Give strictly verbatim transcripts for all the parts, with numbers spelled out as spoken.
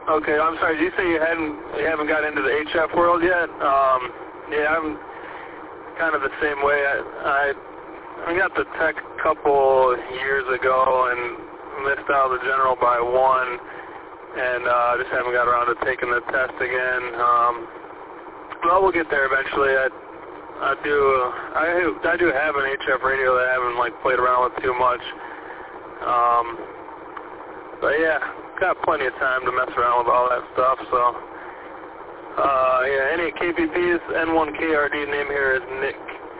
Okay, I'm sorry. Did you say you hadn't you haven't got into the H F world yet? Um, yeah, I'm kind of the same way. I I, I got the tech a couple years ago and missed out the general by one, and uh, just haven't got around to taking the test again. Um, well, we'll get there eventually. I I do I I do have an H F radio that I haven't like played around with too much. Um, but yeah. Got plenty of time to mess around with all that stuff, so, uh, yeah, any K P Ps, N one K R D, name here is Nick.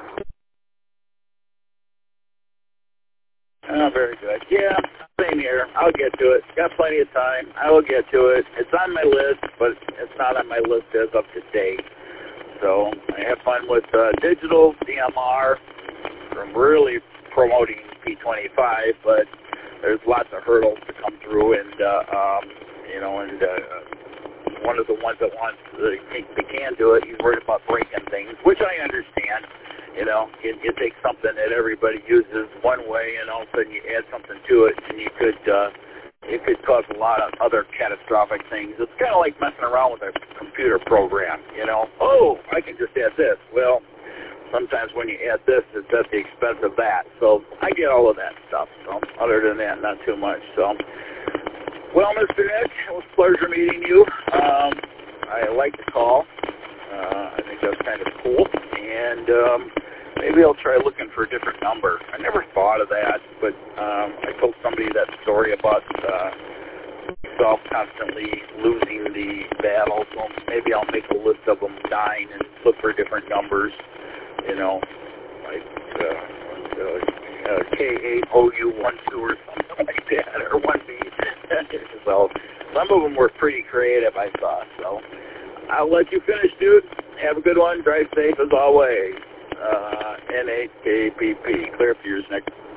Oh, very good. Yeah, same here. I'll get to it. Got plenty of time. I will get to it. It's on my list, but it's not on my list as up to date. So I have fun with uh, digital D M R. I'm really promoting P twenty-five, but there's lots of hurdles to come through, and, uh, um, you know, and uh, one of the ones that wants, uh, they can do it, he's worried about breaking things, which I understand. You know, you, you take something that everybody uses one way, and all of a sudden you add something to it, and you could, uh, it could cause a lot of other catastrophic things. It's kind of like messing around with a computer program, you know. Oh, I can just add this. Well, sometimes when you add this, it's at the expense of that. So I get all of that stuff. So other than that, not too much. So, well, Mister Nick, it was a pleasure meeting you. Um, I like the call. Uh, I think that's kind of cool. And um, maybe I'll try looking for a different number. I never thought of that, but um, I told somebody that story about uh, myself constantly losing the battle. So maybe I'll make a list of them dying and look for different numbers. You know, like uh, uh, uh, K eight O U one two or something like that, or one B. So some of them were pretty creative, I thought. So I'll let you finish, dude. Have a good one. Drive safe as always. Uh, N A K P P. Clear for yours next.